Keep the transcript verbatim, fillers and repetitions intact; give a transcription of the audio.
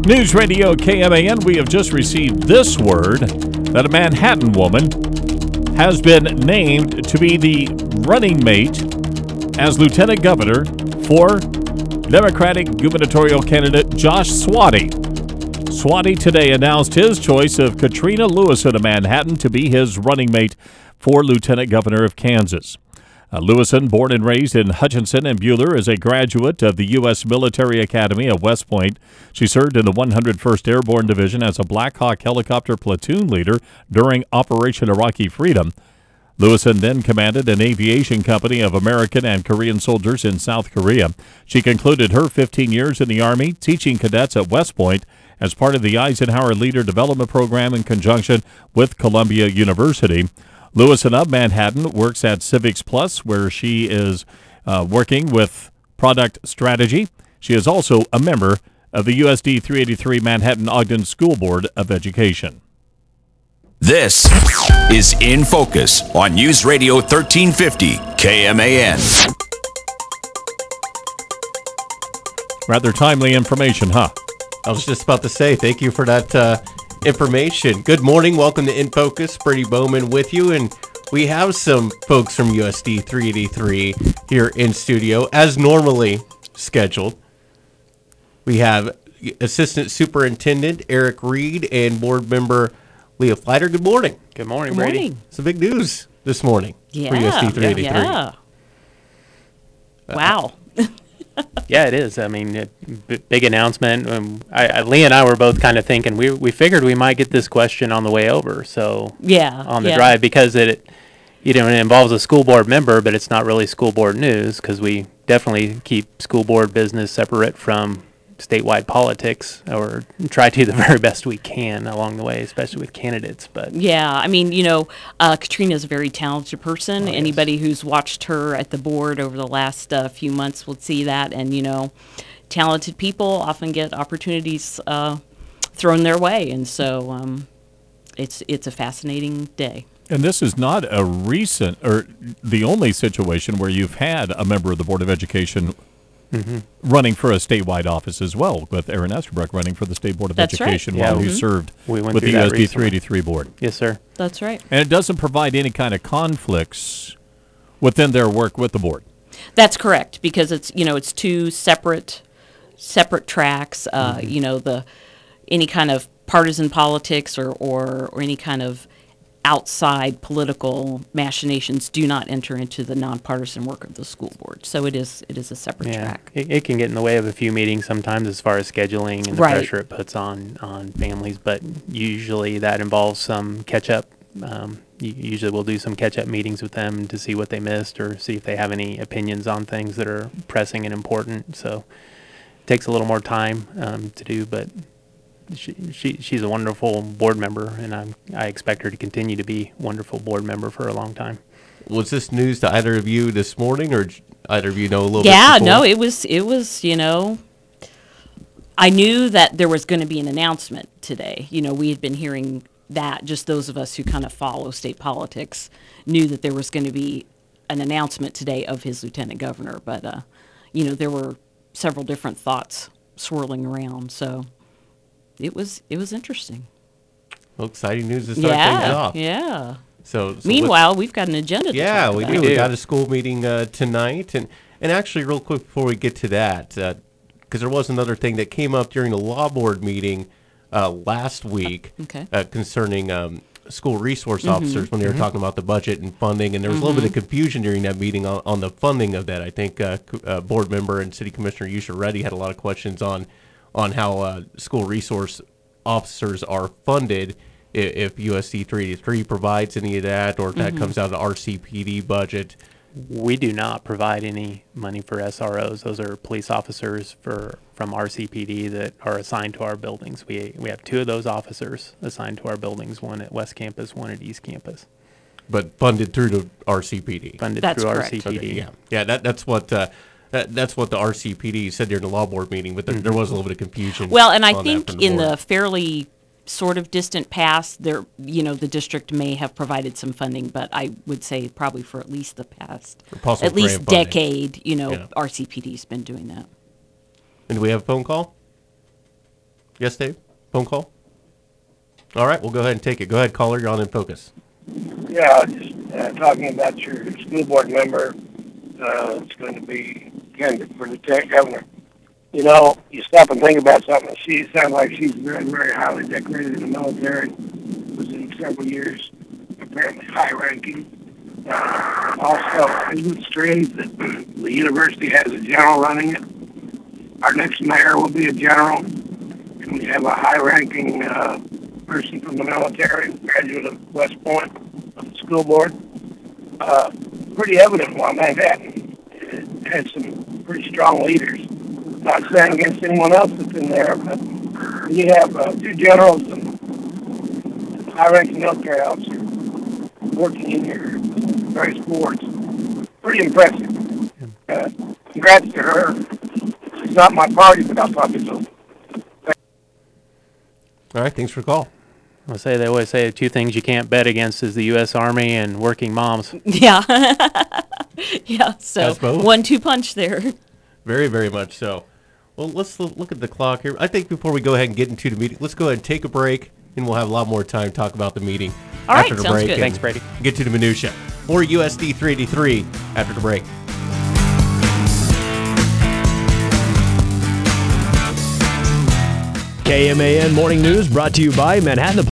News Radio K M A N, we have just received this word that a Manhattan woman has been named to be the running mate as lieutenant governor for Democratic gubernatorial candidate Josh Swatty. Swatty today announced his choice of Katrina Lewison of Manhattan to be his running mate for lieutenant governor of Kansas. Uh, Lewison, born and raised in Hutchinson and Bueller, is a graduate of the U S Military Academy at West Point. She served in the one hundred first Airborne Division as a Black Hawk helicopter platoon leader during Operation Iraqi Freedom. Lewison then commanded an aviation company of American and Korean soldiers in South Korea. She concluded her fifteen years in the Army teaching cadets at West Point as part of the Eisenhower Leader Development Program in conjunction with Columbia University. Lewison of Manhattan works at Civics Plus, where she is uh, working with product strategy. She is also a member of the U S D three eighty-three Manhattan Ogden School Board of Education. This is In Focus on News Radio thirteen fifty K M A N. Rather timely information, huh? I was just about to say, thank you for that uh, information. Good morning. Welcome to In Focus. Brady Bowman with you. And we have some folks from U S D three eighty-three here in studio, as normally scheduled. We have Assistant Superintendent Eric Reed and Board Member Leah Flighter. Good morning. Good morning, Good Brady. morning. Some big news this morning Yeah. for U S D three eighty-three. Yeah. Wow. Yeah, it is. I mean, it, b- big announcement. Um, I, I, Lee and I were both kind of thinking we we figured we might get this question on the way over. So Yeah. on the yeah. drive, because it, you know, it involves a school board member, but it's not really school board news because we definitely keep school board business separate from statewide politics, or try to do the very best we can along the way, especially with candidates. But Yeah, I mean, you know, uh, Katrina's a very talented person. Oh, yes. Anybody who's watched her at the board over the last uh, few months will see that. And, you know, talented people often get opportunities uh, thrown their way. And so um, it's it's a fascinating day. And this is not a recent, or the only situation where you've had a member of the Board of Education mm-hmm. running for a statewide office as well, with Aaron Estabrook running for the State Board of That's right. Education Yeah, while he mhm. served We went with the through U that S D recently. three eighty-three board. yes, sir. That's right. And it doesn't provide any kind of conflicts within their work with the board. That's correct, because it's, you know, it's two separate separate tracks. Uh, Mm-hmm. You know, the any kind of partisan politics or, or, or any kind of outside political machinations do not enter into the nonpartisan work of the school board. So it is it is a separate Yeah, track. it, it can get in the way of a few meetings sometimes as far as scheduling and the Right. pressure it puts on, on families, but usually that involves some catch-up. Um, u- usually we'll do some catch-up meetings with them to see what they missed or see if they have any opinions on things that are pressing and important. So it takes a little more time um, to do, but she, she she's a wonderful board member, and I'm, I expect her to continue to be a wonderful board member for a long time. Was this news to either of you this morning, or did either of you know a little Yeah, bit before? no, it was it was, you know, I knew that there was going to be an announcement today. You know, we had been hearing that, just those of us who kind of follow state politics knew that there was going to be an announcement today of his lieutenant governor, but uh, you know, there were several different thoughts swirling around, so it was it was interesting. Well, exciting news to start things Yeah, off. yeah. So, so Meanwhile, we've got an agenda to yeah, talk we about. do. We We do. got a school meeting uh, tonight, and and actually, real quick before we get to that, because there was another thing that came up during the law board meeting uh, last week Okay. uh, concerning um, school resource officers when they were talking about the budget and funding, and there was a little bit of confusion during that meeting on, on the funding of that. I think uh, c- uh, board member and city commissioner Yusha Reddy had a lot of questions on on how uh, school resource officers are funded, i- if U S D three eighty-three provides any of that, or if that comes out of the R C P D budget. We do not provide any money for S R Os. Those are police officers for from R C P D that are assigned to our buildings. We we have two of those officers assigned to our buildings, one at West Campus, one at East Campus, But funded through the R C P D. funded That's through correct. R C P D. Okay, yeah, yeah. That that's what uh, that, that's what the R C P D said during the law board meeting. But there, there was a little bit of confusion. Well, and I on that think from in board. the fairly sort of distant past, there, you know, the district may have provided some funding, but I would say probably for at least the past, possible at least grant funding. decade, you know, Yeah. R C P D's been doing that. And do we have a phone call? Yes, Dave? Phone call? All right, we'll go ahead and take it. Go ahead, caller. You're on In Focus. Yeah, just uh, talking about your school board member. Uh, it's going to be candidate for lieutenant governor. You know, you stop and think about something. She sounds like she's very, very highly decorated in the military. Was in several years, apparently high-ranking. Uh, also, isn't it strange that the university has a general running it? Our next mayor will be a general, and we have a high-ranking uh, person from the military, graduate of West Point, of the school board. Uh, pretty evident why Manhattan has some pretty strong leaders. Not saying against anyone else that's in there, but you have uh, two generals and high-ranking military officers working in your various boards. Pretty impressive. Uh, congrats to her. She's not my party, but I'll probably vote. All right, thanks for the call. I'll say they always say two things you can't bet against is the U S Army and working moms. Yeah. Yeah. So That's both. one two punch there. Very, very much so. Well, let's l- look at the clock here. I think before we go ahead and get into the meeting, let's go ahead and take a break, and we'll have a lot more time to talk about the meeting All after right, the sounds break. good. and Thanks, Brady. Get to the minutia. More U S D three eighty-three after the break. K M A N Morning News brought to you by Manhattan